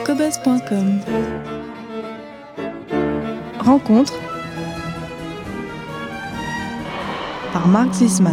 cobuzz.com. Rencontre par Marc Zisman.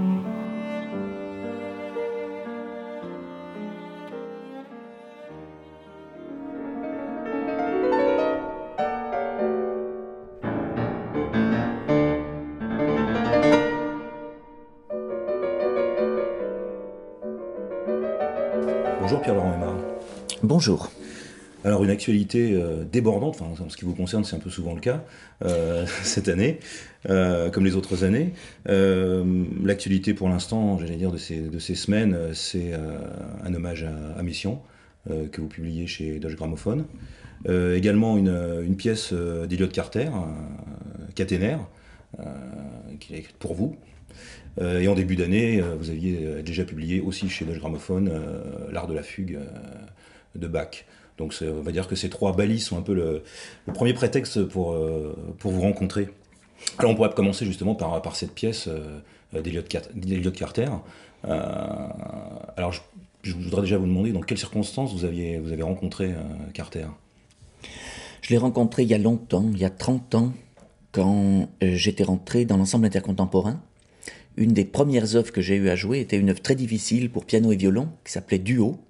Bonjour Pierre-Laurent Aymar. Bonjour. Alors une actualité débordante, enfin en ce qui vous concerne c'est un peu souvent le cas, cette année, comme les autres années. L'actualité pour l'instant, j'allais dire de ces semaines, c'est un hommage à Mission, que vous publiez chez Deutsche Grammophon. Également une pièce d'Elliott Carter, Caténaire, qu'il a écrite pour vous. Et en début d'année, vous aviez déjà publié aussi chez Deutsche Grammophon l'art de la fugue de Bach. Donc on va dire que ces trois balises sont un peu le premier prétexte pour vous rencontrer. Alors on pourrait commencer justement par cette pièce d'Elliott Carter. Alors je voudrais déjà vous demander dans quelles circonstances vous avez rencontré Carter. Je l'ai rencontré il y a longtemps, il y a 30 ans, quand j'étais rentré dans l'ensemble intercontemporain. Une des premières œuvres que j'ai eu à jouer était une œuvre très difficile pour piano et violon, qui s'appelait Duo,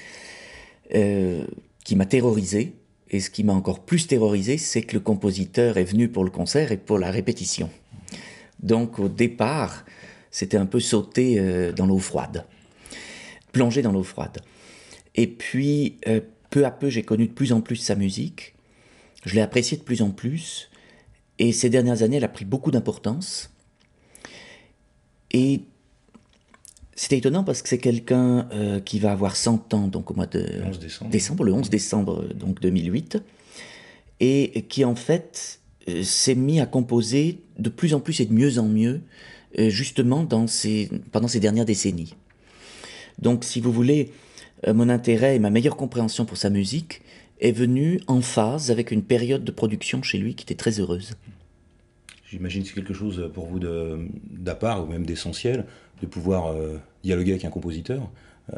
qui m'a terrorisé. Et ce qui m'a encore plus terrorisé, c'est que le compositeur est venu pour le concert et pour la répétition. Donc au départ, c'était un peu sauter dans l'eau froide, plonger dans l'eau froide. Et puis, peu à peu, j'ai connu de plus en plus sa musique. Je l'ai appréciée de plus en plus. Et ces dernières années, elle a pris beaucoup d'importance. Et c'était étonnant parce que c'est quelqu'un qui va avoir 100 ans, donc au mois de le 11 décembre donc 2008, et qui en fait s'est mis à composer de plus en plus et de mieux en mieux, justement pendant ces dernières décennies. Donc si vous voulez, mon intérêt et ma meilleure compréhension pour sa musique est venue en phase avec une période de production chez lui qui était très heureuse. J'imagine que c'est quelque chose pour vous d'à part ou même d'essentiel, de pouvoir dialoguer avec un compositeur. On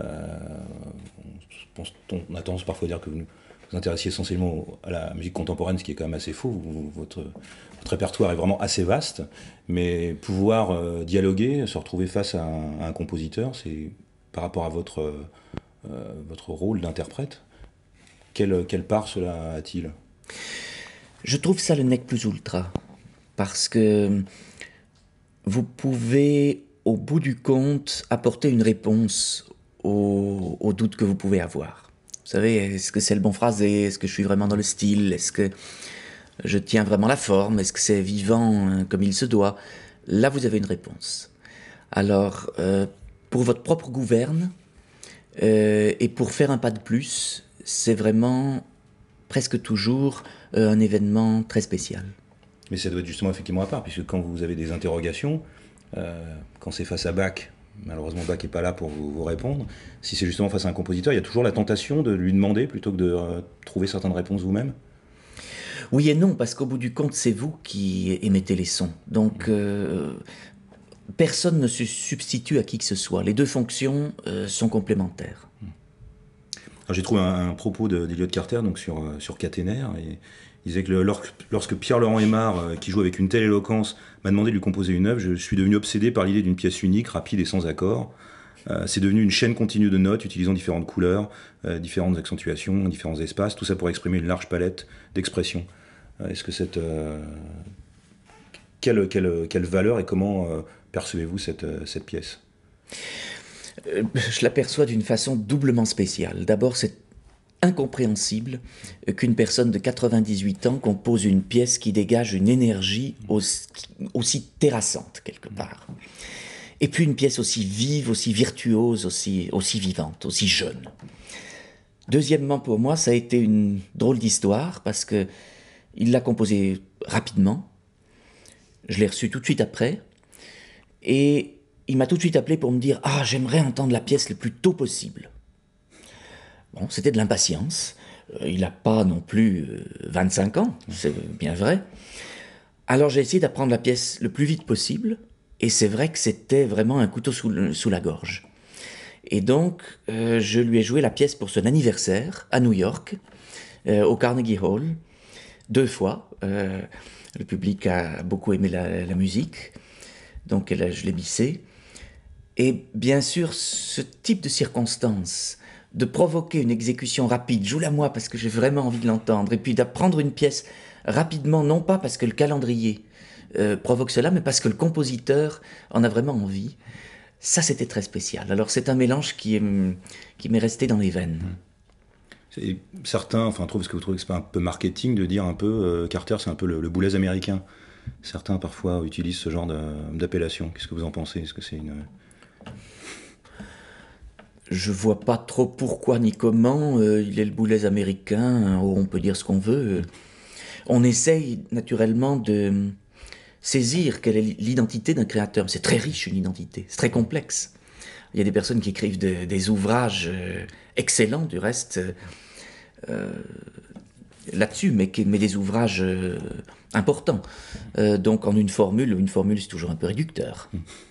a tendance parfois à dire que vous vous intéressiez essentiellement à la musique contemporaine, ce qui est quand même assez faux. Votre répertoire est vraiment assez vaste, mais pouvoir dialoguer, se retrouver face à un compositeur, c'est par rapport à votre rôle d'interprète. Quelle part cela a-t-il ? Je trouve ça le nec plus ultra. Parce que vous pouvez, au bout du compte, apporter une réponse aux doutes que vous pouvez avoir. Vous savez, est-ce que c'est le bon phrasé? Est-ce que je suis vraiment dans le style? Est-ce que je tiens vraiment la forme? Est-ce que c'est vivant comme il se doit? Là, vous avez une réponse. Alors, pour votre propre gouverne, et pour faire un pas de plus, c'est vraiment presque toujours un événement très spécial. Mais ça doit être justement effectivement à part, puisque quand vous avez des interrogations, quand c'est face à Bach, malheureusement Bach n'est pas là pour vous répondre, si c'est justement face à un compositeur, il y a toujours la tentation de lui demander plutôt que de trouver certaines réponses vous-même. Oui et non, parce qu'au bout du compte, c'est vous qui émettez les sons. Donc personne ne se substitue à qui que ce soit. Les deux fonctions sont complémentaires. Alors, j'ai trouvé un propos d'Elliott Carter donc sur Caténaire, et il disait que lorsque Pierre-Laurent Aymar, qui joue avec une telle éloquence, m'a demandé de lui composer une œuvre, je suis devenu obsédé par l'idée d'une pièce unique, rapide et sans accords. C'est devenu une chaîne continue de notes utilisant différentes couleurs, différentes accentuations, différents espaces, tout ça pour exprimer une large palette d'expressions. Est-ce que quelle valeur et comment percevez-vous cette pièce ? Je l'aperçois d'une façon doublement spéciale. D'abord, c'est incompréhensible qu'une personne de 98 ans compose une pièce qui dégage une énergie aussi terrassante quelque part. Et puis une pièce aussi vive, aussi virtuose, aussi vivante, aussi jeune. Deuxièmement, pour moi, ça a été une drôle d'histoire parce que il l'a composée rapidement. Je l'ai reçue tout de suite après. Et il m'a tout de suite appelé pour me dire « Ah, j'aimerais entendre la pièce le plus tôt possible ». Bon, c'était de l'impatience. Il n'a pas non plus 25 ans, c'est bien vrai. Alors j'ai essayé d'apprendre la pièce le plus vite possible, et c'est vrai que c'était vraiment un couteau sous la gorge. Et donc, je lui ai joué la pièce pour son anniversaire à New York, au Carnegie Hall, 2 fois. Le public a beaucoup aimé la musique, donc je l'ai bissé. Et bien sûr, ce type de circonstance, de provoquer une exécution rapide, joue-la moi parce que j'ai vraiment envie de l'entendre, et puis d'apprendre une pièce rapidement, non pas parce que le calendrier provoque cela, mais parce que le compositeur en a vraiment envie, ça c'était très spécial. Alors c'est un mélange qui m'est resté dans les veines. Et certains trouvent, est-ce que vous trouvez que c'est pas un peu marketing de dire un peu Carter c'est un peu le Boulez américain? Certains parfois utilisent ce genre d'appellation. Qu'est-ce que vous en pensez? Est-ce que c'est une... Je vois pas trop pourquoi ni comment il est le Boulez américain, on peut dire ce qu'on veut. On essaye naturellement de saisir quelle est l'identité d'un créateur. C'est très riche une identité, c'est très complexe. Il y a des personnes qui écrivent des ouvrages excellents du reste là-dessus, mais des ouvrages importants. Donc en une formule c'est toujours un peu réducteur.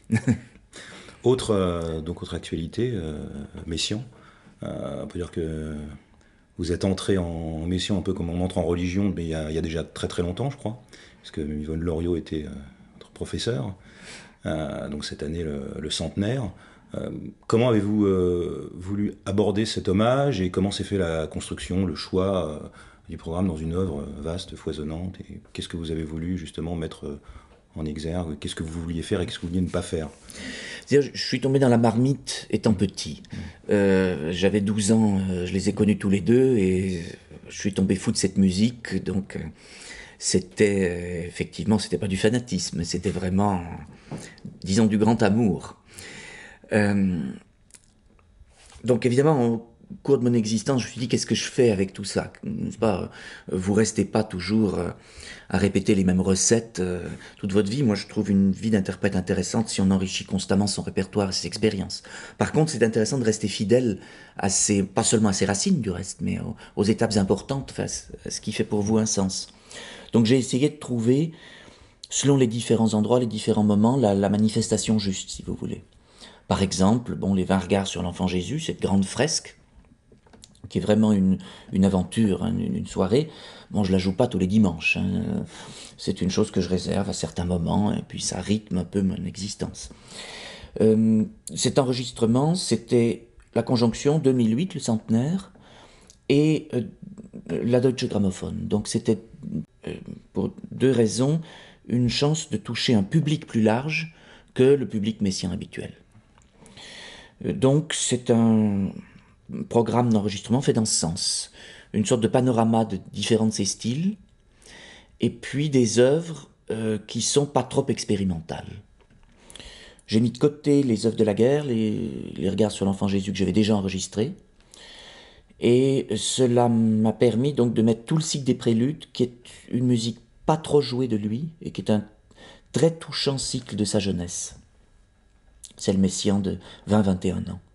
Autre actualité, Messiaen. On peut dire que vous êtes entré en Messiaen un peu comme on entre en religion, mais il y a déjà très très longtemps, je crois, parce que Yvonne Loriot était votre professeur. Donc cette année, le centenaire. Comment avez-vous voulu aborder cet hommage et comment s'est fait la construction, le choix du programme dans une œuvre vaste, foisonnante, et qu'est-ce que vous avez voulu justement mettre en exergue? Qu'est-ce que vous vouliez faire et qu'est-ce que vous vouliez ne pas faire? C'est-à-dire, je suis tombé dans la marmite étant petit. J'avais 12 ans, je les ai connus tous les deux et je suis tombé fou de cette musique. Donc, effectivement, c'était pas du fanatisme, c'était vraiment, disons, du grand amour. Donc, évidemment, au cours de mon existence, je me suis dit, qu'est-ce que je fais avec tout ça? N'est-ce pas, vous restez pas toujours à répéter les mêmes recettes toute votre vie. Moi, je trouve une vie d'interprète intéressante si on enrichit constamment son répertoire et ses expériences. Par contre, c'est intéressant de rester fidèle pas seulement à ses racines du reste, mais aux étapes importantes, à ce qui fait pour vous un sens. Donc j'ai essayé de trouver, selon les différents endroits, les différents moments, la manifestation juste, si vous voulez. Par exemple, les 20 regards sur l'enfant Jésus, cette grande fresque, qui est vraiment une aventure, hein, une soirée. Je la joue pas tous les dimanches. Hein. C'est une chose que je réserve à certains moments, et puis ça rythme un peu mon existence. Cet enregistrement, c'était la conjonction 2008, le centenaire, et la Deutsche Grammophon. Donc c'était, pour 2 raisons, une chance de toucher un public plus large que le public messien habituel. Donc c'est un programme d'enregistrement fait dans ce sens. Une sorte de panorama de différents de ses styles, et puis des œuvres qui sont pas trop expérimentales. J'ai mis de côté les œuvres de la guerre, les regards sur l'enfant Jésus que j'avais déjà enregistrés, et cela m'a permis donc de mettre tout le cycle des préludes, qui est une musique pas trop jouée de lui, et qui est un très touchant cycle de sa jeunesse. C'est le Messiaen de 20-21 ans.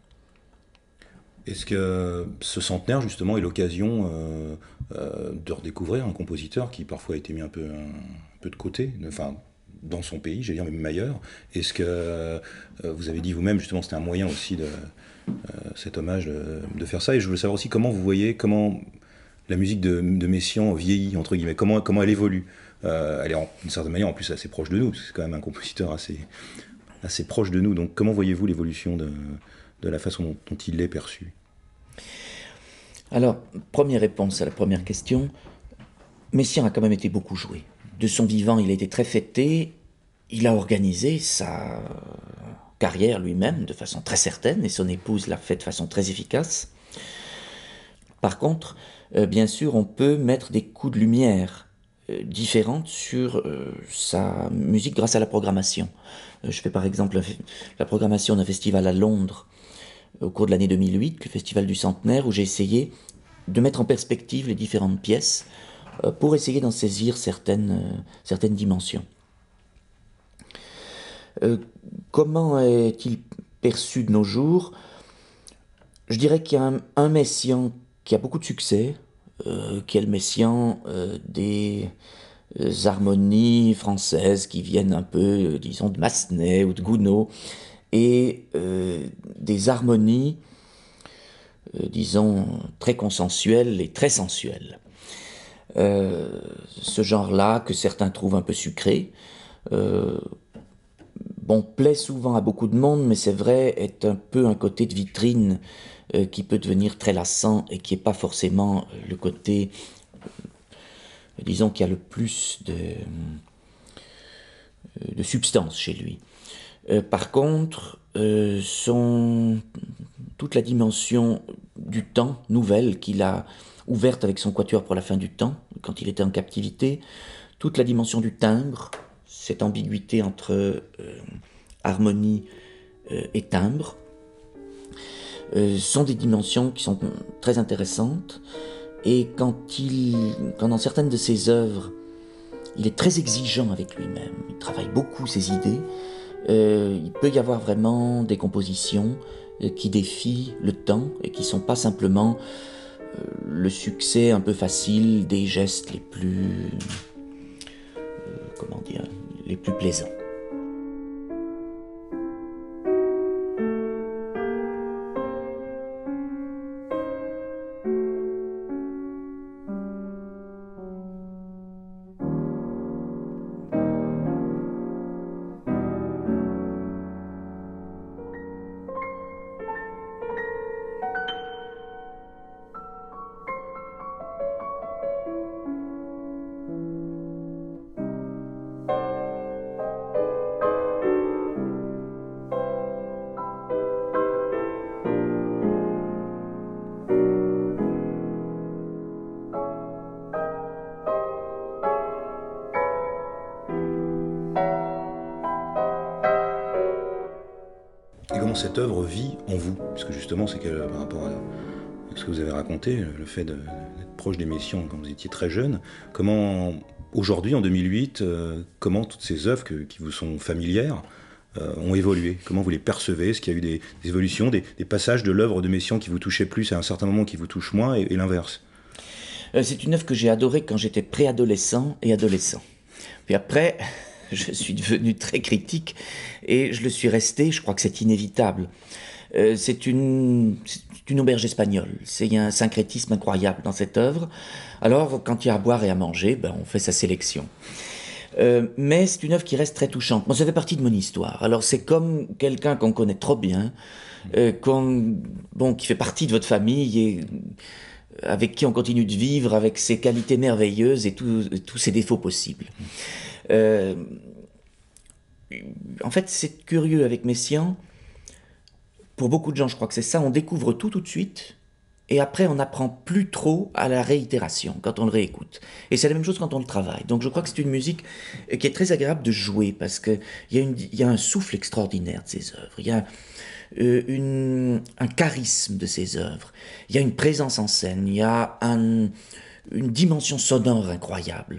Est-ce que ce centenaire, justement, est l'occasion de redécouvrir un compositeur qui parfois a été mis un peu de côté, dans son pays, j'allais dire, même ailleurs? Est-ce que vous avez dit vous-même, justement, c'était un moyen aussi de cet hommage de faire ça? Et je voulais savoir aussi comment vous voyez, comment la musique de Messiaen vieillit, entre guillemets, comment elle évolue. Elle est d'une certaine manière, en plus, assez proche de nous, parce que c'est quand même un compositeur assez proche de nous. Donc comment voyez-vous l'évolution de la façon dont il est perçu? Alors, première réponse à la première question, Messiaen a quand même été beaucoup joué. De son vivant, il a été très fêté, il a organisé sa carrière lui-même de façon très certaine, et son épouse l'a fait de façon très efficace. Par contre, bien sûr, on peut mettre des coups de lumière différentes sur sa musique grâce à la programmation. Je fais par exemple la programmation d'un festival à Londres au cours de l'année 2008, le festival du centenaire, où j'ai essayé de mettre en perspective les différentes pièces pour essayer d'en saisir certaines dimensions. Comment est-il perçu de nos jours? Je dirais qu'il y a un Messiaen qui a beaucoup de succès, qui est le Messiaen des harmonies françaises qui viennent un peu, disons, de Massenet ou de Gounod, et des harmonies, disons, très consensuelles et très sensuelles. Ce genre-là, que certains trouvent un peu sucré, plaît souvent à beaucoup de monde, mais c'est vrai, est un peu un côté de vitrine qui peut devenir très lassant et qui n'est pas forcément le côté, disons, qui a le plus de substance chez lui. Par contre, toute la dimension du temps nouvelle qu'il a ouverte avec son quatuor pour la fin du temps, quand il était en captivité, toute la dimension du timbre, cette ambiguïté entre harmonie et timbre, sont des dimensions qui sont très intéressantes. Et quand dans certaines de ses œuvres, il est très exigeant avec lui-même, il travaille beaucoup ses idées, il peut y avoir vraiment des compositions qui défient le temps et qui ne sont pas simplement le succès un peu facile des gestes les plus, les plus plaisants. Et comment cette œuvre vit en vous? Parce que justement, c'est que par rapport à ce que vous avez raconté, le fait d'être proche des Messiaen quand vous étiez très jeune, comment aujourd'hui, en 2008, comment toutes ces œuvres qui vous sont familières ont évolué? Comment vous les percevez? Est-ce qu'il y a eu des évolutions, des passages de l'œuvre de Messiaen qui vous touchaient plus à un certain moment, qui vous touchent moins, et l'inverse? C'est une œuvre que j'ai adorée quand j'étais préadolescent et adolescent. Puis après, je suis devenu très critique et je le suis resté, je crois que c'est inévitable. C'est une auberge espagnole, il y a un syncrétisme incroyable dans cette œuvre. Alors, quand il y a à boire et à manger, on fait sa sélection. Mais c'est une œuvre qui reste très touchante. Moi, ça fait partie de mon histoire. Alors, c'est comme quelqu'un qu'on connaît trop bien, qui fait partie de votre famille et avec qui on continue de vivre, avec ses qualités merveilleuses et tous ses défauts possibles. En fait, c'est curieux avec Messiaen. Pour beaucoup de gens, je crois que c'est ça, on découvre tout de suite, et après on n'apprend plus trop à la réitération quand on le réécoute. Et c'est la même chose quand on le travaille. Donc je crois que c'est une musique qui est très agréable de jouer, parce qu'il y a un souffle extraordinaire de ces œuvres, il y a un charisme de ces œuvres, il y a une présence en scène, il y a une dimension sonore incroyable,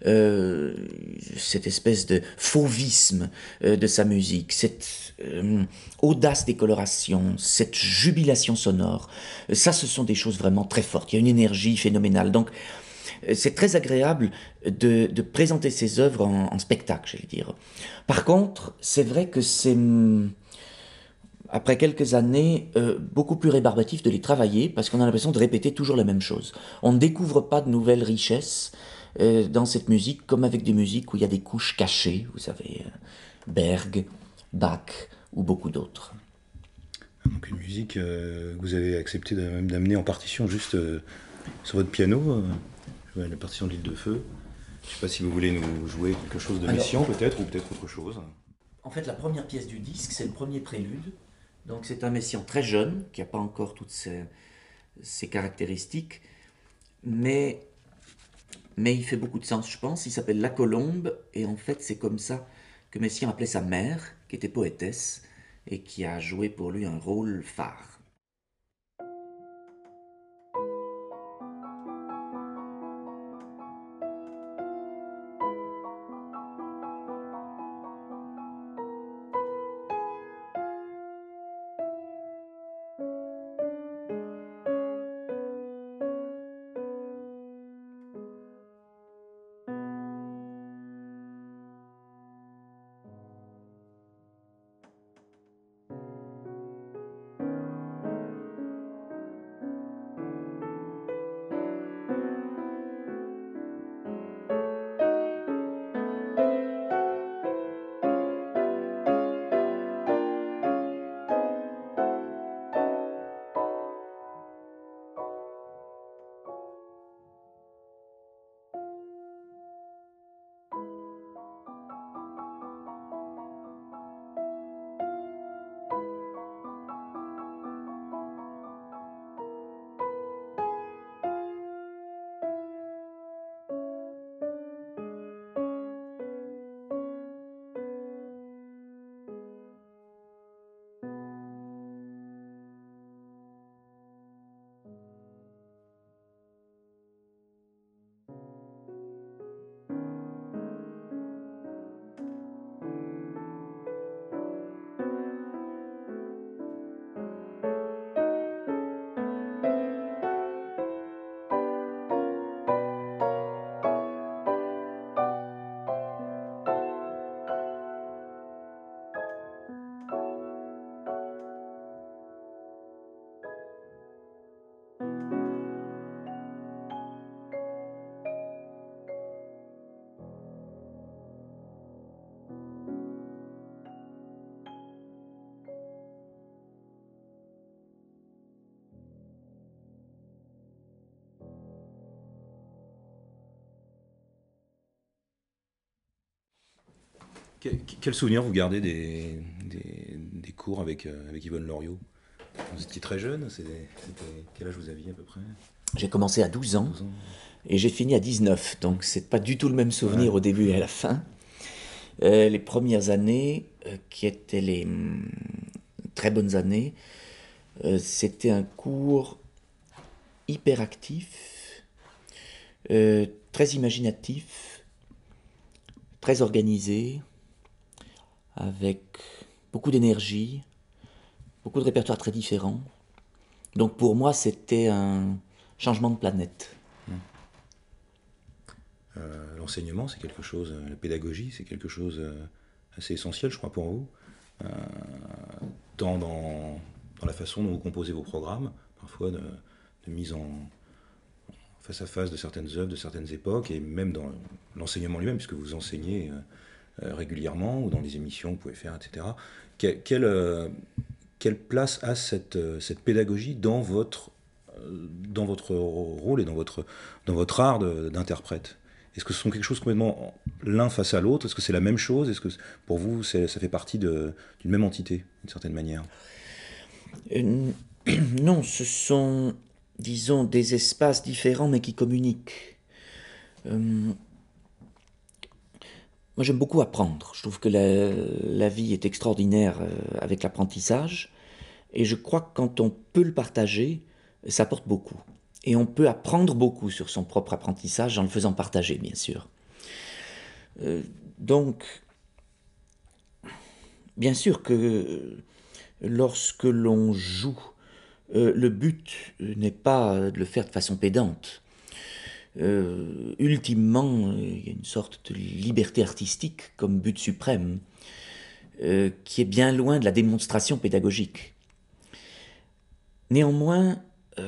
cette espèce de fauvisme de sa musique, cette audace des colorations, cette jubilation sonore, ça ce sont des choses vraiment très fortes, il y a une énergie phénoménale. Donc c'est très agréable de présenter ces œuvres en spectacle, j'allais dire. Par contre, c'est vrai que c'est après quelques années, beaucoup plus rébarbatif de les travailler parce qu'on a l'impression de répéter toujours la même chose. On ne découvre pas de nouvelles richesses dans cette musique, comme avec des musiques où il y a des couches cachées, vous savez, Berg, Bach ou beaucoup d'autres. Donc une musique que vous avez accepté même d'amener en partition juste sur votre piano, la partition de l'Île de Feu. Je ne sais pas si vous voulez nous jouer quelque chose de Messiaen peut-être, ou peut-être autre chose. En fait, la première pièce du disque, c'est le premier prélude. Donc c'est un Messiaen très jeune, qui n'a pas encore toutes ses caractéristiques, mais il fait beaucoup de sens, je pense. Il s'appelle La Colombe, et en fait c'est comme ça que Messiaen appelait sa mère, qui était poétesse, et qui a joué pour lui un rôle phare. Quel souvenir vous gardez des cours avec Yvonne Loriot? Vous étiez très jeune, quel âge vous aviez à peu près? J'ai commencé à 12 ans 12 ans. et j'ai fini à 19, donc c'est pas du tout le même souvenir Ouais. au début et à la fin. Les premières années, qui étaient les très bonnes années, c'était un cours hyper actif, très imaginatif, très organisé, avec beaucoup d'énergie, beaucoup de répertoires très différents. Donc pour moi, c'était un changement de planète. L'enseignement, c'est quelque chose, la pédagogie, c'est quelque chose assez essentiel, je crois, pour vous. Tant dans la façon dont vous composez vos programmes, parfois de mise en face à face de certaines œuvres, de certaines époques, et même dans l'enseignement lui-même, puisque vous enseignez régulièrement, ou dans les émissions que vous pouvez faire, etc. Quelle place a cette pédagogie dans votre rôle et dans votre art d'interprète? Est-ce que ce sont quelque chose complètement l'un face à l'autre? Est-ce que c'est la même chose? Est-ce que pour vous, ça fait partie d'une même entité, d'une certaine manière? Non, ce sont, disons, des espaces différents mais qui communiquent. Moi, j'aime beaucoup apprendre. Je trouve que la vie est extraordinaire avec l'apprentissage. Et je crois que quand on peut le partager, ça apporte beaucoup. Et on peut apprendre beaucoup sur son propre apprentissage en le faisant partager, bien sûr. Donc, bien sûr que lorsque l'on joue, le but n'est pas de le faire de façon pédante. Ultimement, il y a une sorte de liberté artistique comme but suprême, qui est bien loin de la démonstration pédagogique. Néanmoins,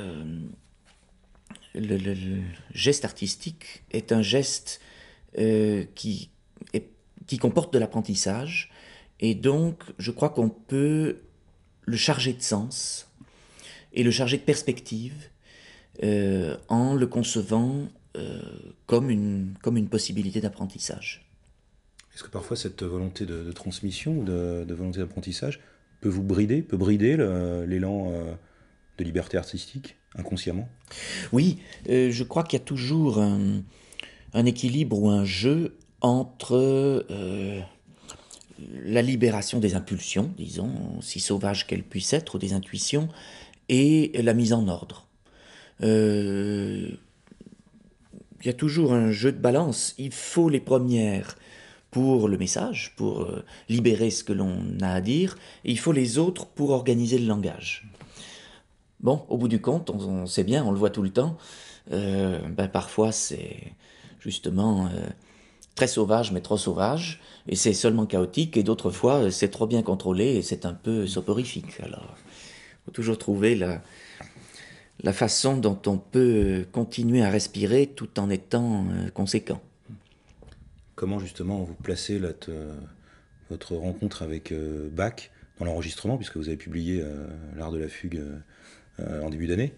le geste artistique est un geste qui comporte de l'apprentissage, et donc je crois qu'on peut le charger de sens et le charger de perspective en le concevant comme une possibilité d'apprentissage. Est-ce que parfois cette volonté de transmission ou de volonté d'apprentissage peut brider l'élan de liberté artistique, inconsciemment? Oui, je crois qu'il y a toujours un équilibre ou un jeu entre la libération des impulsions, disons, si sauvages qu'elles puissent être, ou des intuitions, et la mise en ordre. Il y a toujours un jeu de balance. Il faut les premières pour le message, pour libérer ce que l'on a à dire, et il faut les autres pour organiser le langage. Bon, au bout du compte, on sait bien, on le voit tout le temps, parfois c'est justement très sauvage, mais trop sauvage, et c'est seulement chaotique, et d'autres fois c'est trop bien contrôlé, et c'est un peu soporifique. Alors, il faut toujours trouver la façon dont on peut continuer à respirer tout en étant conséquent. Comment justement vous placez votre rencontre avec Bach dans l'enregistrement, puisque vous avez publié L'Art de la Fugue en début d'année.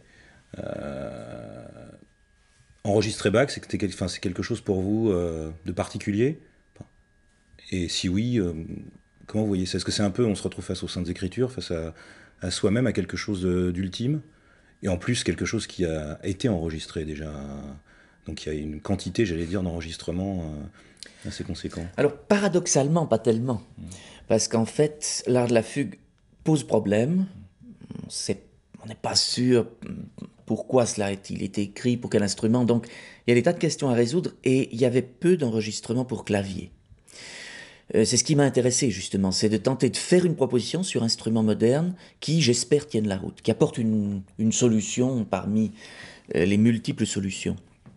Enregistrer Bach, c'est quelque chose pour vous de particulier? Et si oui, comment vous voyez ça? Est-ce que c'est un peu, on se retrouve face aux Saintes Écritures, face à soi-même, à quelque chose d'ultime, et en plus quelque chose qui a été enregistré déjà? Donc il y a une quantité, j'allais dire, d'enregistrements assez conséquent. Alors paradoxalement, pas tellement, parce qu'en fait, l'art de la fugue pose problème. On n'est pas sûr pourquoi cela a-t-il été écrit, pour quel instrument. Donc il y a des tas de questions à résoudre, et il y avait peu d'enregistrements pour clavier. C'est ce qui m'a intéressé justement, c'est de tenter de faire une proposition sur instruments modernes qui, j'espère, tiennent la route, qui apportent une solution parmi les multiples solutions.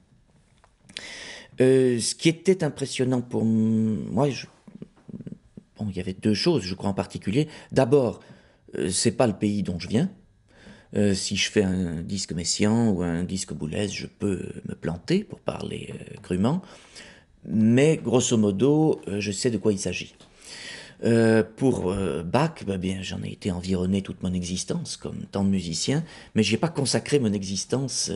Ce qui était impressionnant pour moi, il y avait deux choses, je crois en particulier. D'abord, c'est pas le pays dont je viens. Si je fais un disque Messiaen ou un disque Boulez, je peux me planter, pour parler crûment. Mais grosso modo, je sais de quoi il s'agit. Pour Bach, j'en ai été environné toute mon existence, comme tant de musiciens, mais je n'ai pas consacré mon existence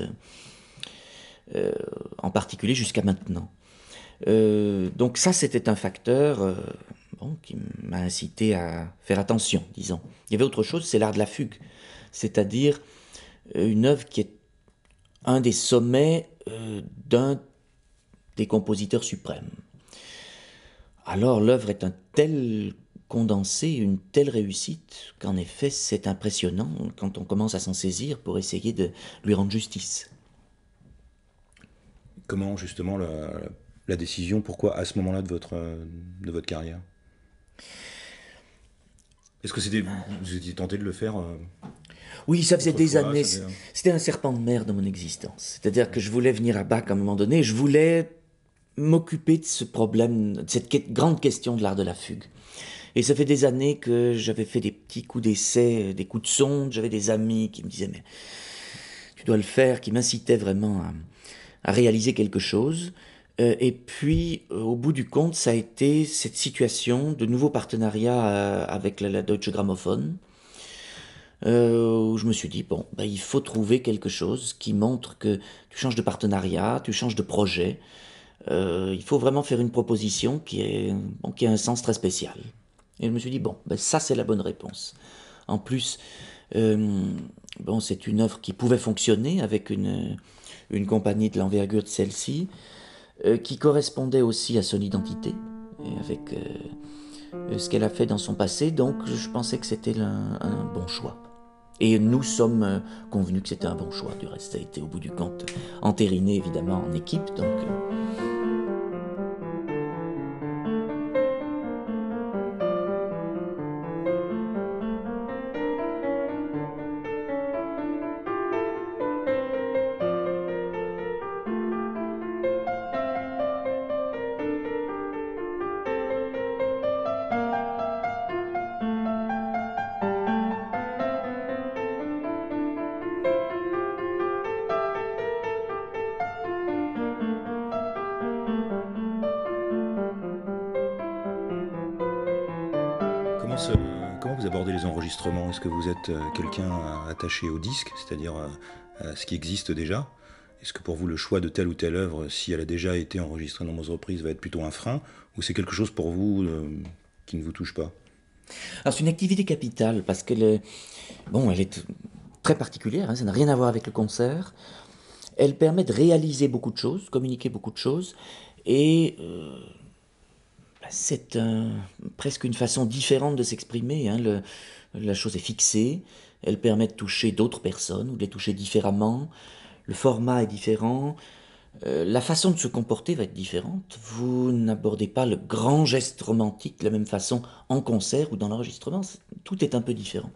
en particulier jusqu'à maintenant. Donc ça, c'était un facteur qui m'a incité à faire attention, disons. Il y avait autre chose, c'est l'art de la fugue, c'est-à-dire une œuvre qui est un des sommets d'un des compositeurs suprêmes. Alors l'œuvre est un tel condensé, une telle réussite, qu'en effet c'est impressionnant quand on commence à s'en saisir pour essayer de lui rendre justice. Comment justement la décision, pourquoi à ce moment-là de votre carrière? Est-ce que vous étiez tenté de le faire Oui, ça faisait des autrefois, années, c'était un serpent de mer dans mon existence. C'est-à-dire que je voulais venir à Bach à un moment donné, je voulais m'occuper de ce problème, de cette grande question de l'art de la fugue. Et ça fait des années que j'avais fait des petits coups d'essai, des coups de sonde, j'avais des amis qui me disaient « mais tu dois le faire », qui m'incitaient vraiment à réaliser quelque chose. Et puis, au bout du compte, ça a été cette situation de nouveau partenariat avec la Deutsche Grammophon, où je me suis dit, bon, il faut trouver quelque chose qui montre que tu changes de partenariat, tu changes de projet. Il faut vraiment faire une proposition qui a un sens très spécial. Et je me suis dit, bon, ça c'est la bonne réponse. En plus, c'est une œuvre qui pouvait fonctionner avec une compagnie de l'envergure de celle-ci, qui correspondait aussi à son identité, et avec ce qu'elle a fait dans son passé, donc je pensais que c'était un bon choix. Et nous sommes convenus que c'était un bon choix, du reste ça a été au bout du compte entériné évidemment en équipe, donc... Comment vous abordez les enregistrements? Est-ce que vous êtes quelqu'un attaché au disque, c'est-à-dire à ce qui existe déjà? Est-ce que pour vous le choix de telle ou telle œuvre, si elle a déjà été enregistrée de nombreuses reprises, va être plutôt un frein, ou c'est quelque chose pour vous qui ne vous touche pas? Alors c'est une activité capitale parce qu'elle est, elle est très particulière, ça n'a rien à voir avec le concert. Elle permet de réaliser beaucoup de choses, communiquer beaucoup de choses, et c'est presque une façon différente de s'exprimer. La chose est fixée, elle permet de toucher d'autres personnes ou de les toucher différemment. Le format est différent, la façon de se comporter va être différente. Vous n'abordez pas le grand geste romantique de la même façon en concert ou dans l'enregistrement, tout est un peu différent.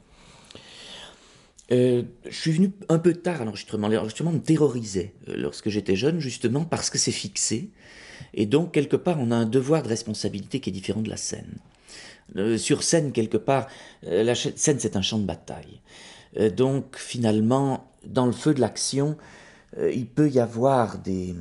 Je suis venu un peu tard à l'enregistrement. L'enregistrement me terrorisait lorsque j'étais jeune, justement parce que c'est fixé. Et donc, quelque part, on a un devoir de responsabilité qui est différent de la scène. Sur scène, quelque part, la scène, c'est un champ de bataille. Donc, finalement, dans le feu de l'action, il peut y avoir des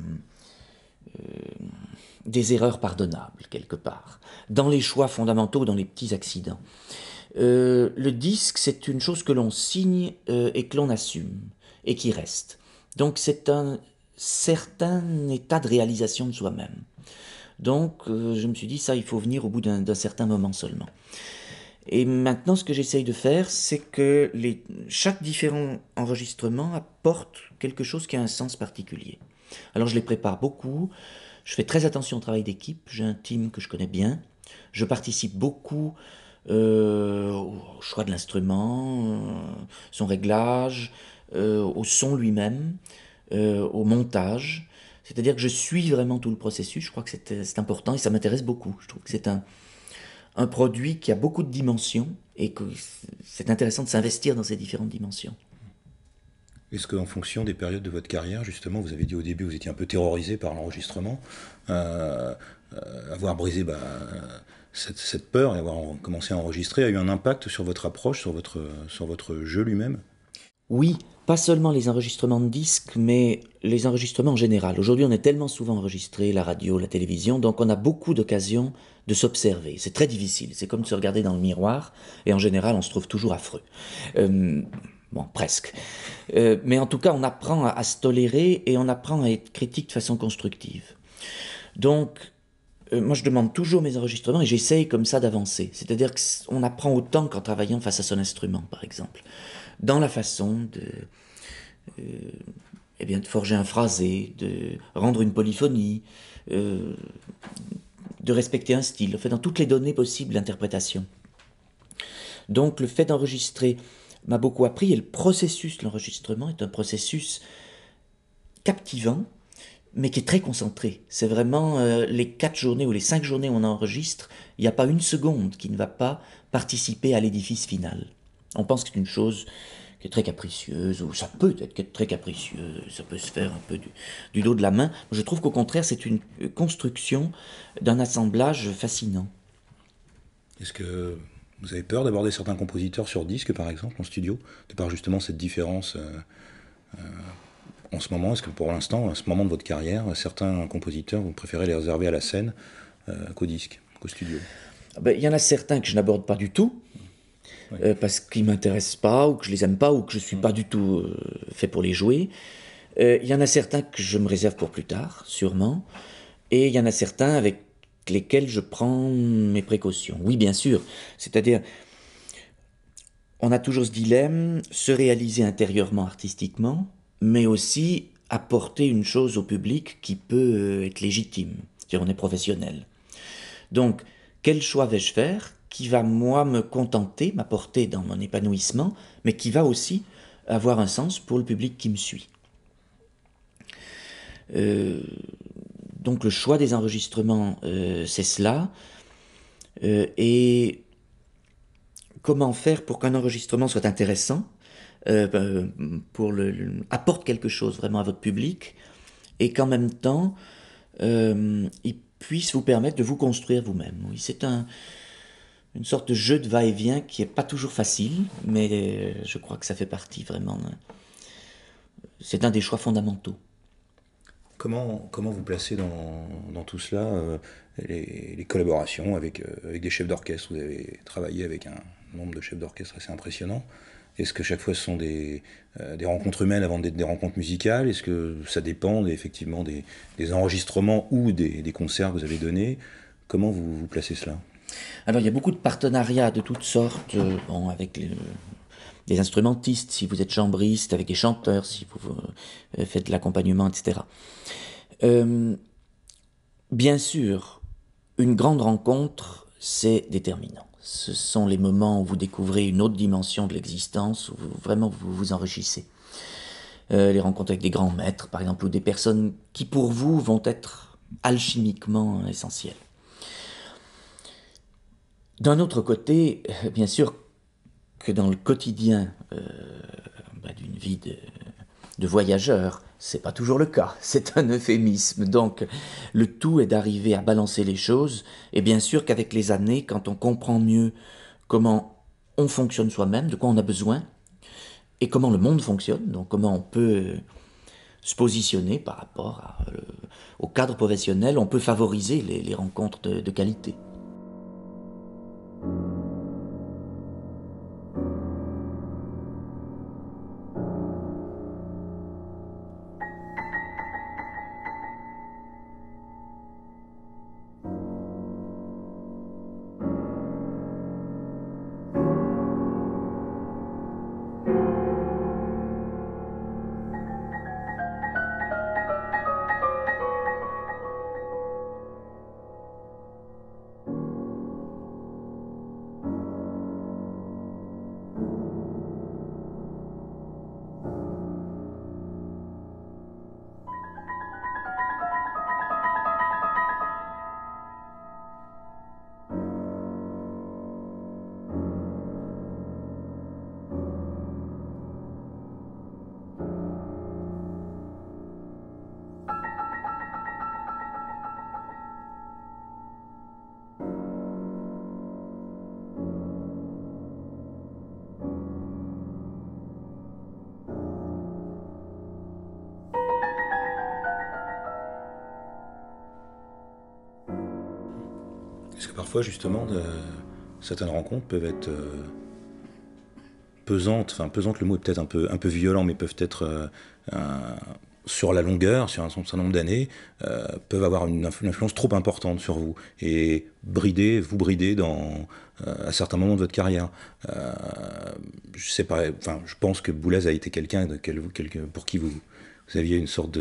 erreurs pardonnables, quelque part. Dans les choix fondamentaux, dans les petits accidents. Le disque, c'est une chose que l'on signe et que l'on assume, et qui reste. Donc, c'est un certain état de réalisation de soi-même. Donc je me suis dit, ça il faut venir au bout d'un certain moment seulement. Et maintenant ce que j'essaye de faire, c'est que chaque différent enregistrement apporte quelque chose qui a un sens particulier. Alors je les prépare beaucoup, je fais très attention au travail d'équipe, j'ai un team que je connais bien, je participe beaucoup au choix de l'instrument, son réglage, au son lui-même, au montage, c'est-à-dire que je suis vraiment tout le processus. Je crois que c'est important et ça m'intéresse beaucoup. Je trouve que c'est un produit qui a beaucoup de dimensions et que c'est intéressant de s'investir dans ces différentes dimensions. Est-ce qu'en fonction des périodes de votre carrière, justement, vous avez dit au début que vous étiez un peu terrorisé par l'enregistrement, avoir brisé cette peur et avoir commencé à enregistrer a eu un impact sur votre approche, sur votre jeu lui-même? Oui, pas seulement les enregistrements de disques, mais les enregistrements en général. Aujourd'hui, on est tellement souvent enregistré, la radio, la télévision, donc on a beaucoup d'occasions de s'observer. C'est très difficile, c'est comme de se regarder dans le miroir, et en général, on se trouve toujours affreux. Presque. Mais en tout cas, on apprend à se tolérer et on apprend à être critique de façon constructive. Donc, Moi, je demande toujours mes enregistrements et j'essaye comme ça d'avancer. C'est-à-dire qu'on apprend autant qu'en travaillant face à son instrument, par exemple. Dans la façon de forger un phrasé, de rendre une polyphonie, de respecter un style, enfin, dans toutes les données possibles d'interprétation. Donc le fait d'enregistrer m'a beaucoup appris et le processus de l'enregistrement est un processus captivant, mais qui est très concentré. C'est vraiment les 4 journées ou les 5 journées où on enregistre, il n'y a pas une seconde qui ne va pas participer à l'édifice final. On pense que c'est une chose qui est très capricieuse, ou ça peut être très capricieux, ça peut se faire un peu du dos de la main. Je trouve qu'au contraire, c'est une construction d'un assemblage fascinant. Est-ce que vous avez peur d'aborder certains compositeurs sur disque, par exemple, en studio, de par justement cette différence en ce moment? Est-ce que pour l'instant, à ce moment de votre carrière, certains compositeurs, vous préférez les réserver à la scène qu'au disque, qu'au studio? Il y en a certains que je n'aborde pas du tout, parce qu'ils ne m'intéressent pas, ou que je les aime pas, ou que je ne suis pas du tout fait pour les jouer. Il y en a certains que je me réserve pour plus tard, sûrement. Et il y en a certains avec lesquels je prends mes précautions. Oui, bien sûr. C'est-à-dire, on a toujours ce dilemme, se réaliser intérieurement, artistiquement, mais aussi apporter une chose au public qui peut être légitime. C'est-à-dire, on est professionnel. Donc, quel choix vais-je faire qui va, moi, me contenter, m'apporter dans mon épanouissement, mais qui va aussi avoir un sens pour le public qui me suit. Donc le choix des enregistrements, c'est cela. Et comment faire pour qu'un enregistrement soit intéressant, apporte quelque chose vraiment à votre public, et qu'en même temps, il puisse vous permettre de vous construire vous-même. Oui, c'est une sorte de jeu de va-et-vient qui n'est pas toujours facile, mais je crois que ça fait partie vraiment. C'est un des choix fondamentaux. Comment vous placez dans tout cela les collaborations avec des chefs d'orchestre? Vous avez travaillé avec un nombre de chefs d'orchestre assez impressionnant. Est-ce que chaque fois ce sont des rencontres humaines avant d'être des rencontres musicales? Est-ce que ça dépend effectivement des enregistrements ou des concerts que vous avez donnés? Comment vous placez cela? Alors il y a beaucoup de partenariats de toutes sortes, avec des instrumentistes, si vous êtes chambriste, avec des chanteurs, si vous faites de l'accompagnement, etc. Bien sûr, une grande rencontre, c'est déterminant. Ce sont les moments où vous découvrez une autre dimension de l'existence, où vraiment vous vous enrichissez. Les rencontres avec des grands maîtres, par exemple, ou des personnes qui pour vous vont être alchimiquement essentielles. D'un autre côté, bien sûr que dans le quotidien d'une vie de voyageur, c'est pas toujours le cas, c'est un euphémisme. Donc le tout est d'arriver à balancer les choses, et bien sûr qu'avec les années, quand on comprend mieux comment on fonctionne soi-même, de quoi on a besoin, et comment le monde fonctionne, donc comment on peut se positionner par rapport au cadre professionnel, on peut favoriser les rencontres de qualité. Est-ce que parfois, justement, certaines rencontres peuvent être pesantes, enfin pesante, le mot est peut-être un peu violent, mais peuvent être sur la longueur, sur un certain nombre d'années, peuvent avoir une influence trop importante sur vous et vous brider à certains moments de votre carrière. Je sais pas, enfin, je pense que Boulez a été quelqu'un pour qui vous aviez une sorte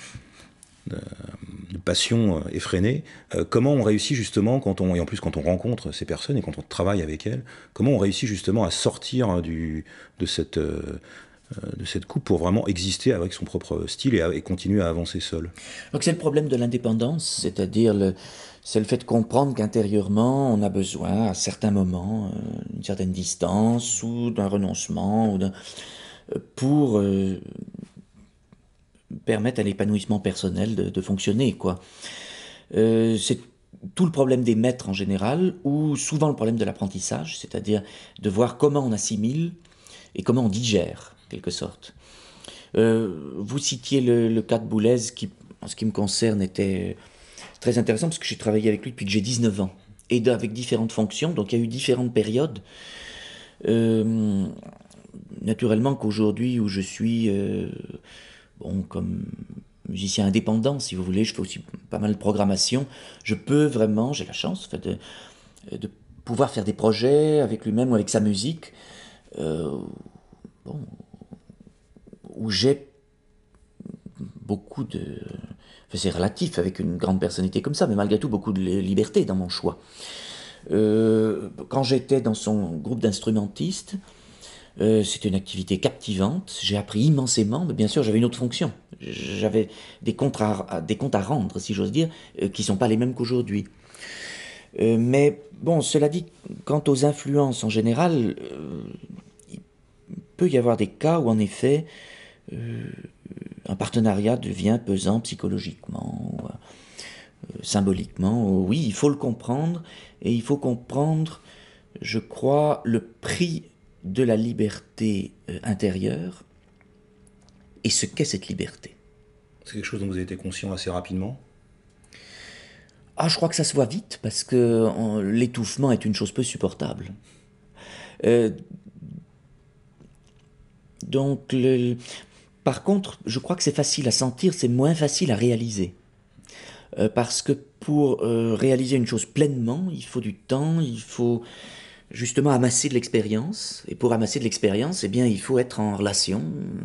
de passion effrénée. Comment on réussit justement, et en plus quand on rencontre ces personnes et quand on travaille avec elles, comment on réussit justement à sortir de cette coupe pour vraiment exister avec son propre style et continuer à avancer seul? Donc c'est le problème de l'indépendance, c'est-à-dire c'est le fait de comprendre qu'intérieurement on a besoin à certains moments d'une certaine distance ou d'un renoncement pour permettre à l'épanouissement personnel de fonctionner, quoi. C'est tout le problème des maîtres en général, ou souvent le problème de l'apprentissage, c'est-à-dire de voir comment on assimile et comment on digère, en quelque sorte. Vous citiez le cas de Boulez, qui, en ce qui me concerne, était très intéressant, parce que j'ai travaillé avec lui depuis que j'ai 19 ans, et avec différentes fonctions, donc il y a eu différentes périodes. Naturellement qu'aujourd'hui, où je suis... comme musicien indépendant, si vous voulez, je fais aussi pas mal de programmation. Je peux vraiment, j'ai la chance en fait, de pouvoir faire des projets avec lui-même ou avec sa musique, où j'ai beaucoup de... Enfin, c'est relatif avec une grande personnalité comme ça, mais malgré tout beaucoup de liberté dans mon choix. Quand j'étais dans son groupe d'instrumentistes, c'était une activité captivante, j'ai appris immensément, mais bien sûr j'avais une autre fonction. J'avais des comptes à rendre, si j'ose dire, qui ne sont pas les mêmes qu'aujourd'hui. Mais bon, cela dit, quant aux influences en général, il peut y avoir des cas où en effet un partenariat devient pesant psychologiquement, symboliquement. Oui, il faut le comprendre, et il faut comprendre, je crois, le prix de la liberté intérieure et ce qu'est cette liberté. C'est quelque chose dont vous avez été conscient assez rapidement? Ah, je crois que ça se voit vite, parce que l'étouffement est une chose peu supportable. Donc, par contre, je crois que c'est facile à sentir, c'est moins facile à réaliser. Parce que pour réaliser une chose pleinement, il faut du temps, il faut justement amasser de l'expérience. Et pour amasser de l'expérience, eh bien, il faut être en relation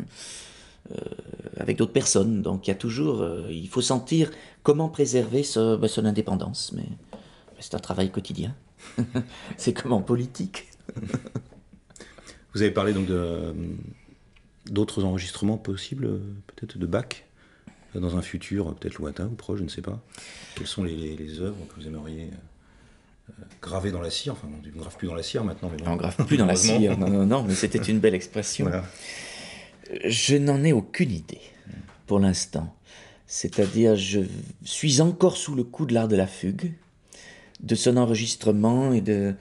avec d'autres personnes. Donc il y a toujours, il faut sentir comment préserver son indépendance. Mais c'est un travail quotidien. C'est comme en politique. Vous avez parlé donc d'autres enregistrements possibles, peut-être de Bach, dans un futur peut-être lointain ou proche, je ne sais pas. Quelles sont les œuvres que vous aimeriez graver dans la cire? Enfin, on ne grave plus dans la cire maintenant. Mais bon, on ne grave plus dans la cire, non, mais c'était une belle expression. Voilà. Je n'en ai aucune idée pour l'instant. C'est-à-dire, je suis encore sous le coup de l'art de la fugue, de son enregistrement et de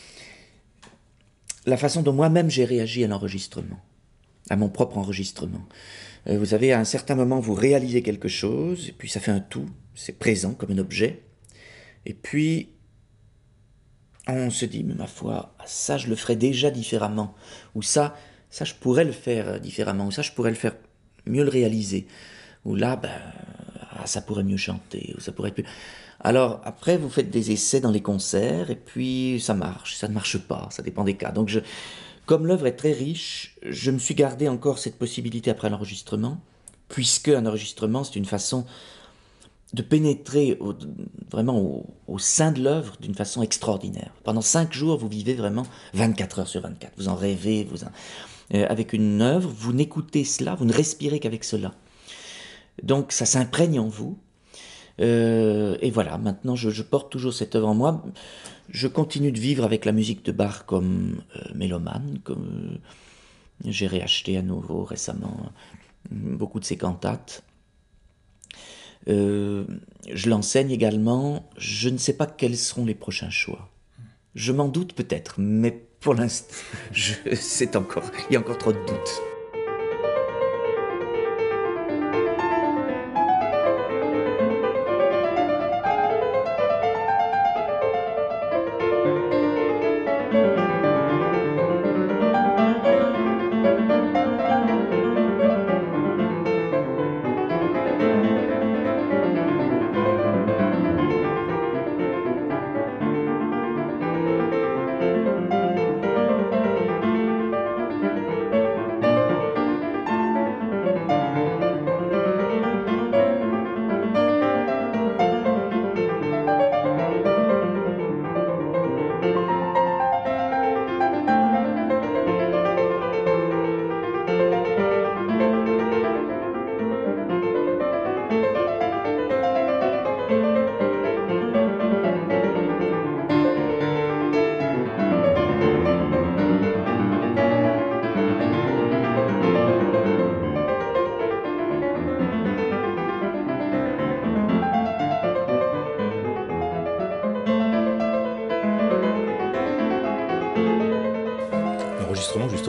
la façon dont moi-même j'ai réagi à l'enregistrement, à mon propre enregistrement. Vous savez, à un certain moment, vous réalisez quelque chose, et puis ça fait un tout, c'est présent comme un objet, et puis on se dit, mais ma foi, ça je le ferais déjà différemment, ou ça je pourrais le faire différemment, ou ça je pourrais le faire mieux le réaliser, ou là, ça pourrait mieux chanter, ou ça pourrait être plus... Alors après, vous faites des essais dans les concerts, et puis ça marche, ça ne marche pas, ça dépend des cas. Donc comme l'œuvre est très riche, je me suis gardé encore cette possibilité après l'enregistrement, puisque un enregistrement, c'est une façon de pénétrer vraiment au sein de l'œuvre d'une façon extraordinaire. Pendant 5 jours, vous vivez vraiment 24 heures sur 24. Vous en rêvez. Avec une œuvre, vous n'écoutez cela, vous ne respirez qu'avec cela. Donc ça s'imprègne en vous. Et voilà, maintenant je porte toujours cette œuvre en moi. Je continue de vivre avec la musique de Bach comme mélomane. J'ai réacheté à nouveau récemment beaucoup de ses cantates. Je l'enseigne également. Je ne sais pas quels seront les prochains choix. Je m'en doute peut-être, mais pour l'instant, il y a encore trop de doutes.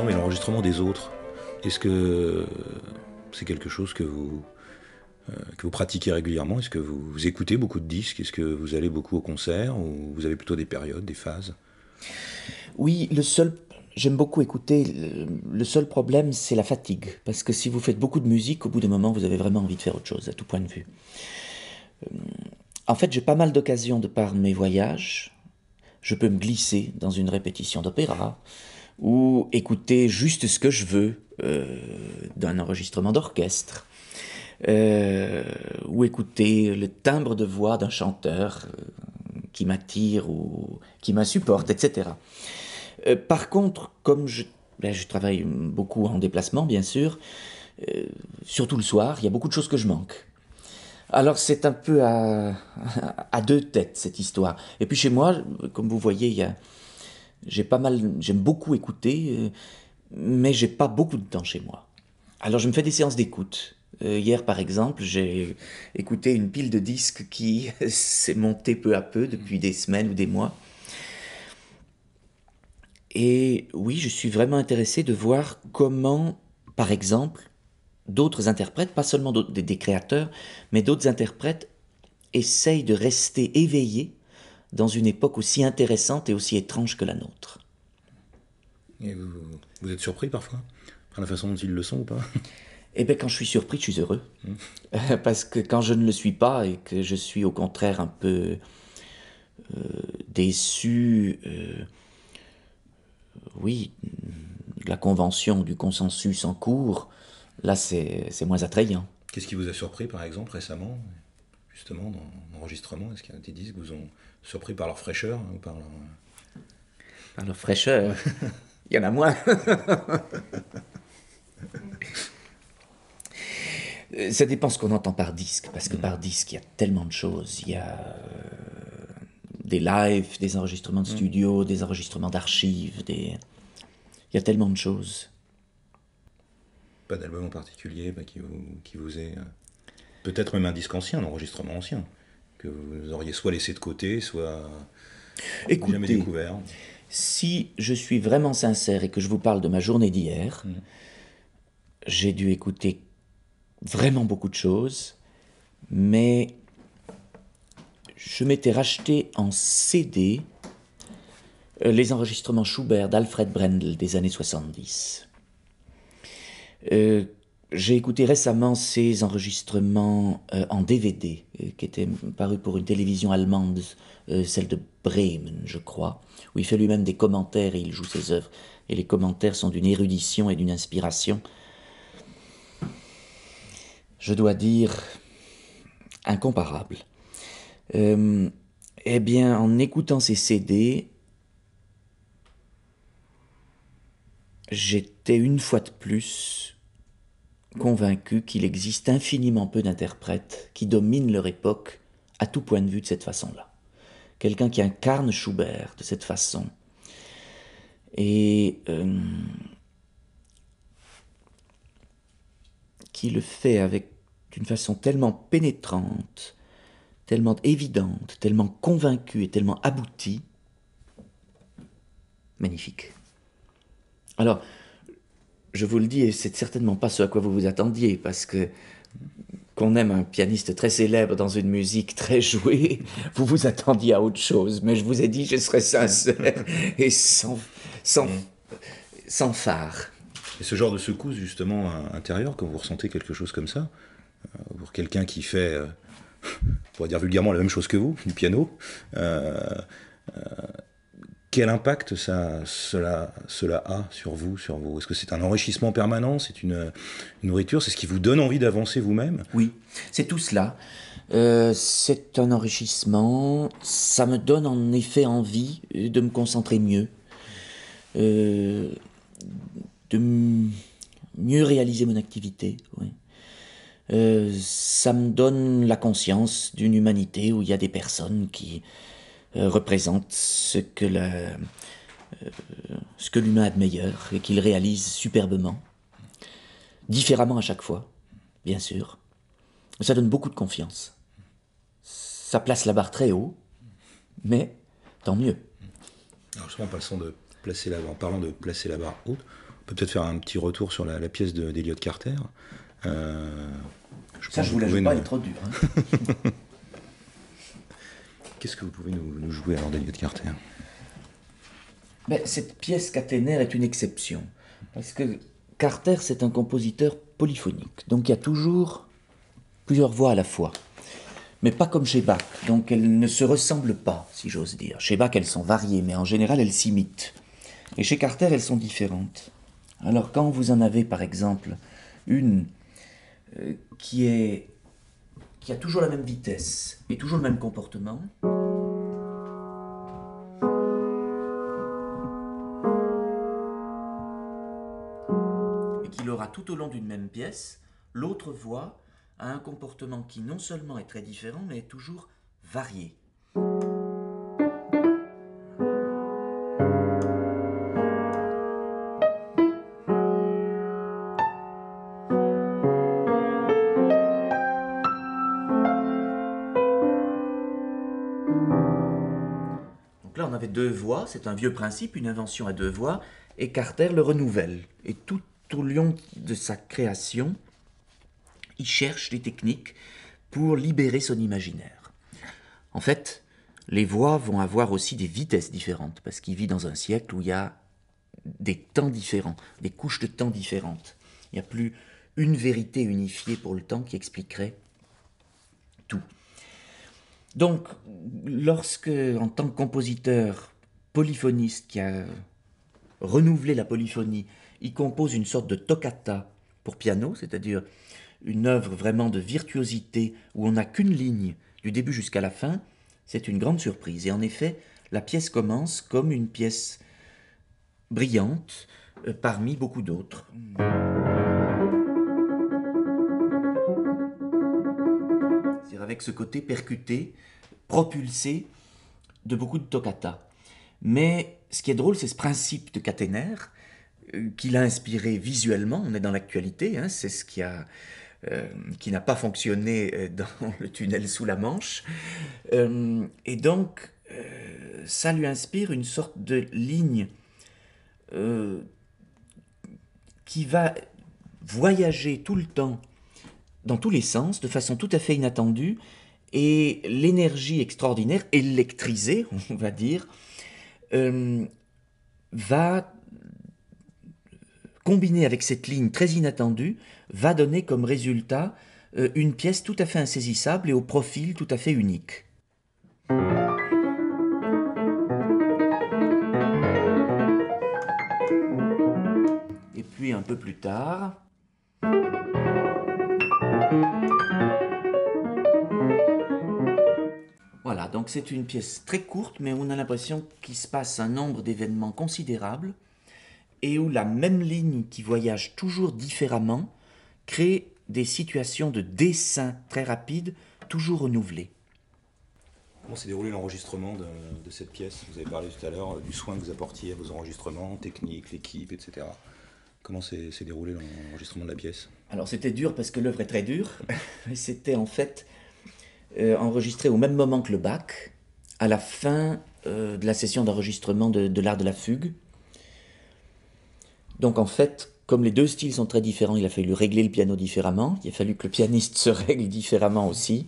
l'instant, mais l'enregistrement des autres. Est-ce que c'est quelque chose que vous pratiquez régulièrement? Est-ce que vous écoutez beaucoup de disques? Est-ce que vous allez beaucoup au concert? Ou vous avez plutôt des périodes, des phases? Oui, j'aime beaucoup écouter. Le seul problème, c'est la fatigue. Parce que si vous faites beaucoup de musique, au bout d'un moment, vous avez vraiment envie de faire autre chose, à tout point de vue. En fait, j'ai pas mal d'occasions de par mes voyages. Je peux me glisser dans une répétition d'opéra ou écouter juste ce que je veux d'un enregistrement d'orchestre. Ou écouter le timbre de voix d'un chanteur qui m'attire ou qui m'insupporte, etc. Par contre, comme je travaille beaucoup en déplacement, bien sûr, surtout le soir, il y a beaucoup de choses que je manque. Alors c'est un peu à deux têtes cette histoire. Et puis chez moi, comme vous voyez, j'aime beaucoup écouter, mais j'ai pas beaucoup de temps chez moi. Alors je me fais des séances d'écoute. Hier par exemple, j'ai écouté une pile de disques qui s'est montée peu à peu depuis des semaines ou des mois. Et oui, je suis vraiment intéressé de voir comment, par exemple, d'autres interprètes, pas seulement des créateurs, mais d'autres interprètes essayent de rester éveillés dans une époque aussi intéressante et aussi étrange que la nôtre. Et vous êtes surpris parfois par la façon dont ils le sont ou pas? Eh bien, quand je suis surpris, je suis heureux. Parce que quand je ne le suis pas et que je suis au contraire un peu déçu, oui, de la convention, du consensus en cours, là c'est moins attrayant. Qu'est-ce qui vous a surpris par exemple récemment, justement dans l'enregistrement? Est-ce qu'il y a des disques qui vous ont surpris par leur fraîcheur ou par leur... Par leur fraîcheur, il y en a moins. Ça dépend ce qu'on entend par disque, parce que par disque, il y a tellement de choses. Il y a des lives, des enregistrements de studio, des enregistrements d'archives, il y a tellement de choses. Pas d'album en particulier qui vous est... peut-être même un disque ancien, un enregistrement ancien, que vous auriez soit laissé de côté, soit Écoutez, jamais découvert. Si je suis vraiment sincère et que je vous parle de ma journée d'hier, j'ai dû écouter vraiment beaucoup de choses, mais je m'étais racheté en CD les enregistrements Schubert d'Alfred Brendel des années 70. J'ai écouté récemment ces enregistrements en DVD qui étaient parus pour une télévision allemande, celle de Bremen, je crois, où il fait lui-même des commentaires et il joue ses œuvres. Et les commentaires sont d'une érudition et d'une inspiration, je dois dire, incomparable. Eh bien, en écoutant ces CD, j'étais une fois de plus convaincu qu'il existe infiniment peu d'interprètes qui dominent leur époque à tout point de vue de cette façon-là. Quelqu'un qui incarne Schubert de cette façon et qui le fait d'une façon tellement pénétrante, tellement évidente, tellement convaincue et tellement aboutie, magnifique. Alors, je vous le dis, et c'est certainement pas ce à quoi vous vous attendiez, parce que qu'on aime un pianiste très célèbre dans une musique très jouée, vous vous attendiez à autre chose. Mais je vous ai dit, je serai sincère et sans phare. Et ce genre de secousse, justement, intérieure, quand vous ressentez quelque chose comme ça, pour quelqu'un qui fait, on pourrait dire vulgairement, la même chose que vous, du piano, quel impact cela a sur vous? Est-ce que c'est un enrichissement permanent? C'est une nourriture? C'est ce qui vous donne envie d'avancer vous-même? Oui, c'est tout cela. C'est un enrichissement. Ça me donne en effet envie de me concentrer mieux, de mieux réaliser mon activité. Oui. Ça me donne la conscience d'une humanité où il y a des personnes qui représentent ce que l'humain a de meilleur et qu'il réalise superbement, différemment à chaque fois, bien sûr. Ça donne beaucoup de confiance. Ça place la barre très haut, mais tant mieux. Alors justement, en parlant de placer la barre haute, on peut peut-être faire un petit retour sur la pièce d'Elliott Carter. Ça, je vous la joue pas, elle est trop dure. Hein. Qu'est-ce que vous pouvez nous jouer alors d'Elliott Carter? Ben, cette pièce caténaire est une exception. Parce que Carter, c'est un compositeur polyphonique. Donc il y a toujours plusieurs voix à la fois. Mais pas comme chez Bach. Donc elles ne se ressemblent pas, si j'ose dire. Chez Bach, elles sont variées, mais en général, elles s'imitent. Et chez Carter, elles sont différentes. Alors quand vous en avez, par exemple, une qui a toujours la même vitesse et toujours le même comportement, et qu'il aura tout au long d'une même pièce, l'autre voix a un comportement qui non seulement est très différent, mais est toujours varié. Donc là, on avait deux voix, c'est un vieux principe, une invention à deux voix, et Carter le renouvelle. Et tout au long de sa création, il cherche des techniques pour libérer son imaginaire. En fait, les voix vont avoir aussi des vitesses différentes, parce qu'il vit dans un siècle où il y a des temps différents, des couches de temps différentes. Il n'y a plus une vérité unifiée pour le temps qui expliquerait tout. Donc, lorsque, en tant que compositeur polyphoniste qui a renouvelé la polyphonie, il compose une sorte de toccata pour piano, c'est-à-dire une œuvre vraiment de virtuosité où on n'a qu'une ligne du début jusqu'à la fin, c'est une grande surprise. Et en effet, la pièce commence comme une pièce brillante parmi beaucoup d'autres. C'est-à-dire avec ce côté percuté, propulsé de beaucoup de toccata. Mais ce qui est drôle, c'est ce principe de caténaire qu'il a inspiré visuellement. On est dans l'actualité, hein, c'est ce qui n'a pas fonctionné dans le tunnel sous la Manche. Et donc, ça lui inspire une sorte de ligne qui va voyager tout le temps dans tous les sens, de façon tout à fait inattendue, et l'énergie extraordinaire, électrisée, on va dire, va combiner avec cette ligne très inattendue, va donner comme résultat une pièce tout à fait insaisissable et au profil tout à fait unique. Et puis un peu plus tard... Voilà, donc c'est une pièce très courte, mais on a l'impression qu'il se passe un nombre d'événements considérables et où la même ligne qui voyage toujours différemment crée des situations de dessin très rapides, toujours renouvelées. Comment s'est déroulé l'enregistrement de cette pièce? Vous avez parlé tout à l'heure du soin que vous apportiez à vos enregistrements, techniques, l'équipe, etc. Comment s'est déroulé l'enregistrement de la pièce? Alors c'était dur parce que l'œuvre est très dure. C'était en fait enregistré au même moment que le Bach, à la fin de la session d'enregistrement de l'art de la fugue. Donc en fait, comme les deux styles sont très différents, il a fallu régler le piano différemment, il a fallu que le pianiste se règle différemment aussi.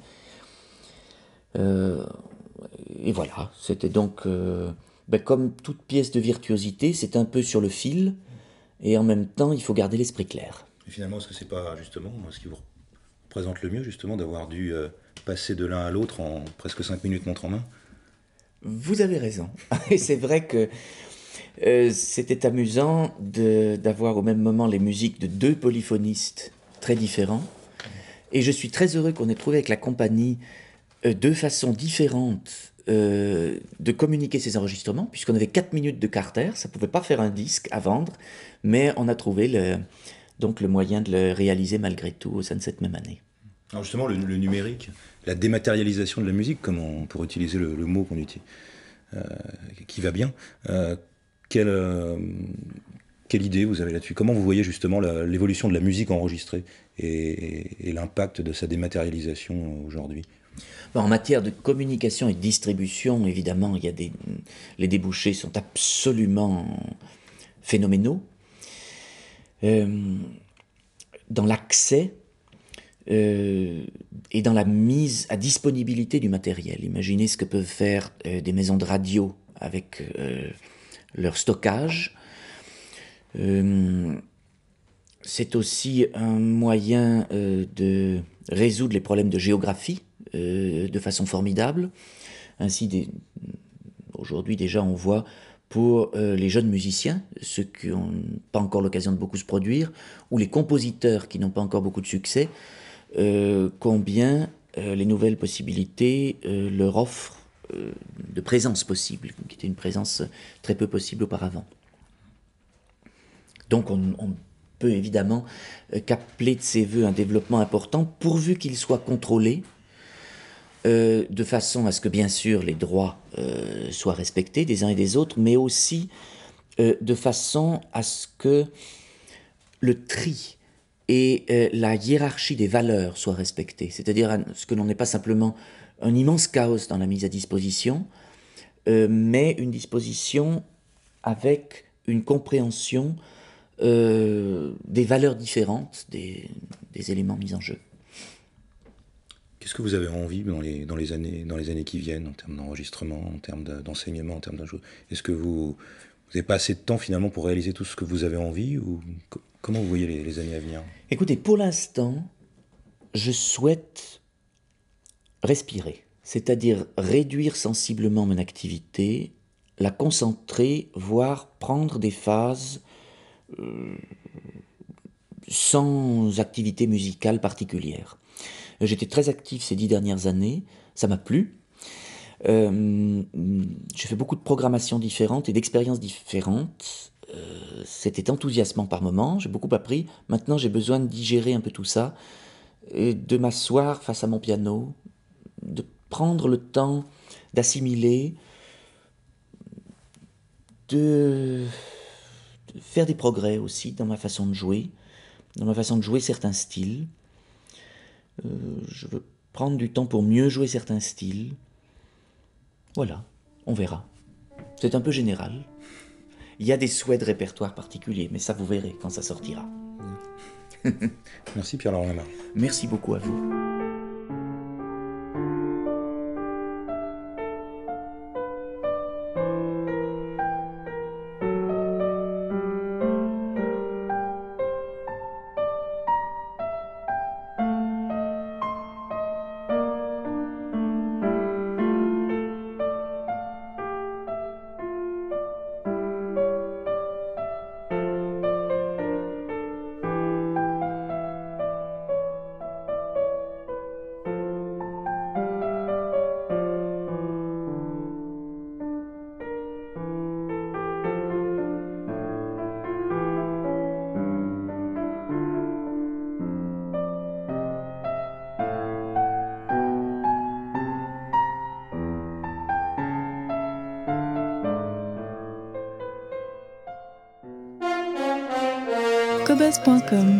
Et voilà, c'était donc, comme toute pièce de virtuosité, c'est un peu sur le fil, et en même temps, il faut garder l'esprit clair. Et finalement, est-ce que c'est pas justement ce qui vous représente le mieux, justement, d'avoir dû passer de l'un à l'autre en presque 5 minutes montre en main? Vous avez raison. Et c'est vrai que c'était amusant d'avoir au même moment les musiques de deux polyphonistes très différents. Et je suis très heureux qu'on ait trouvé avec la compagnie deux façons différentes de communiquer ces enregistrements, puisqu'on avait 4 minutes de Carter, ça ne pouvait pas faire un disque à vendre, mais on a trouvé donc le moyen de le réaliser malgré tout au sein de cette même année. Alors justement, le numérique, la dématérialisation de la musique, pour utiliser le mot qu'on utilise, qui va bien, quelle idée vous avez là-dessus? Comment vous voyez justement l'évolution de la musique enregistrée et l'impact de sa dématérialisation aujourd'hui? En matière de communication et de distribution, évidemment, les débouchés sont absolument phénoménaux. dans l'accès et dans la mise à disponibilité du matériel. Imaginez ce que peuvent faire des maisons de radio avec leur stockage. C'est aussi un moyen de résoudre les problèmes de géographie de façon formidable. Ainsi, aujourd'hui déjà on voit pour les jeunes musiciens, ceux qui n'ont pas encore l'occasion de beaucoup se produire, ou les compositeurs qui n'ont pas encore beaucoup de succès, combien les nouvelles possibilités leur offrent de présence possible, qui était une présence très peu possible auparavant. Donc on peut évidemment qu'appeler de ses voeux un développement important, pourvu qu'il soit contrôlé, de façon à ce que bien sûr les droits soient respectés des uns et des autres, mais aussi de façon à ce que le tri et la hiérarchie des valeurs soient respectées, c'est-à-dire ce que l'on n'est pas simplement un immense chaos dans la mise à disposition, mais une disposition avec une compréhension des valeurs différentes des éléments mis en jeu. Qu'est-ce que vous avez envie dans les années qui viennent, en termes d'enregistrement, en termes d'enseignement, en termes d'un jeu? Est-ce que vous n'avez pas assez de temps finalement pour réaliser tout ce que vous avez envie, ou comment vous voyez les années à venir? Écoutez, pour l'instant, je souhaite respirer, c'est-à-dire réduire sensiblement mon activité, la concentrer, voire prendre des phases sans activité musicale particulière. J'étais très actif ces 10 dernières années, ça m'a plu. J'ai fait beaucoup de programmations différentes et d'expériences différentes. C'était enthousiasmant par moments, j'ai beaucoup appris. Maintenant, j'ai besoin de digérer un peu tout ça, et de m'asseoir face à mon piano, de prendre le temps d'assimiler, de faire des progrès aussi dans ma façon de jouer certains styles. Je veux prendre du temps pour mieux jouer certains styles. Voilà, on verra. C'est un peu général. Il y a des souhaits de répertoire particuliers, mais ça vous verrez quand ça sortira. Merci Pierre-Laurent Lamar. Merci beaucoup à vous. Cobuzz.com.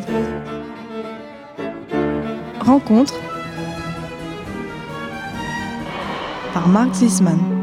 Rencontre par Marc Zisman.